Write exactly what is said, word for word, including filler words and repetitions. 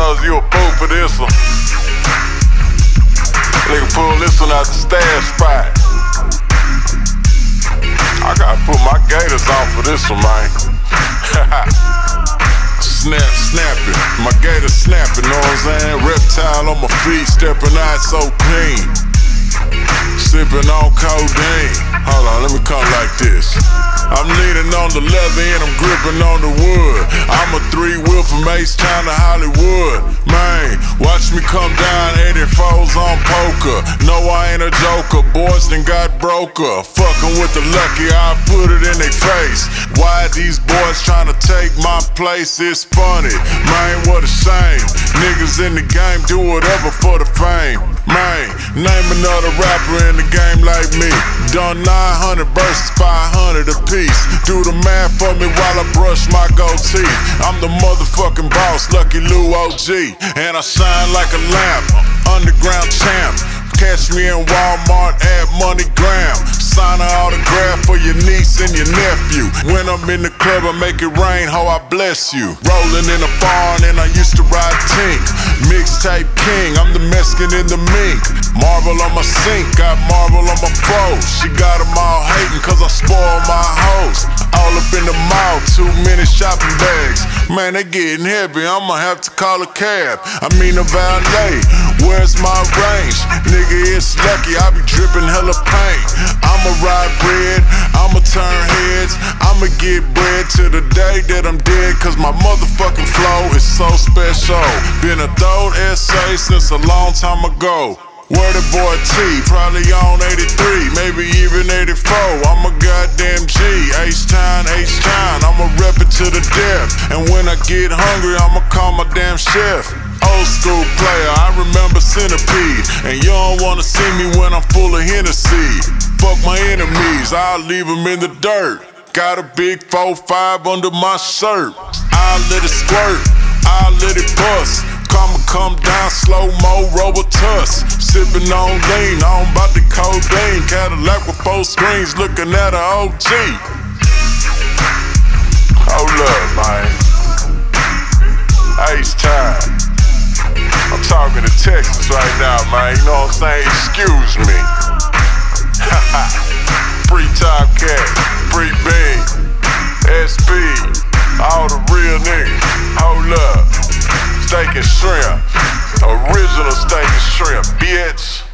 Cuz you a fool for this one. Nigga pull this one out the stash spot. I gotta put my gators on for this one, man. Snap, snapping, my gators snapping, know what I'm saying? Reptile on my feet, stepping out so clean. Sipping on codeine. Hold on, let me come like this. I'm leaning on the leather and I'm gripping on the wood. I'm a three-wheel from H-Town to Hollywood. Man, watch me come down, eighty-fours on poker. No, I ain't a joker, boys done got broker. Fucking with the lucky, I put it in their face. Why these boys tryna take my place? It's funny, man, what a shame. Niggas in the game do whatever for the fame. Man, name another rapper in the game like me. Done nine hundred versus five hundred apiece. Do the math for me while I brush my goatee. I'm the motherfucking boss, Lucky Lou O G. And I shine like a lamp, underground champ. Catch me in Walmart at MoneyGram. Sign an autograph for your niece and your nephew. When I'm in the club, I make it rain, ho, I bless you. Rolling in a barn and I used to ride Tink. Mixtape king, I'm the Mexican in the mink. Marble on my sink, got marble on my foes. She got them all hating cause I spoil my hoes. All up in the mouth, too many shopping bags. Man, they getting heavy, I'ma have to call a cab. I mean a valet, where's my range? Nigga, it's lucky, I be dripping hella paint. I'ma ride bread, I'ma turn heads. I'ma get bread to the day that I'm dead. Cause my motherfucking flow is so special. Been a third S A since a long time ago. Where the boy T, probably on eighty-three, maybe even eighty-four. I'm a goddamn G, H-Town, H-Town. I'ma rep it to the death. And when I get hungry, I'ma call my damn chef. Old school player, I remember Centipede. And you don't wanna see me when I'm full of Hennessy. Fuck my enemies, I'll leave them in the dirt. Got a big four five under my shirt. I'll let it squirt, I'll let it bust. Come come down, slow-mo, Robitus. Sipping on lean, on about the codeine. Cadillac with four screens, looking at a O G. Hold up, man. H-Town. I'm talking to Texas right now, man. You know what I'm saying? Excuse me. Free Top Cat, Free Big, S P, all the real niggas. Hold up. Steak and shrimp, original steak and shrimp, bitch.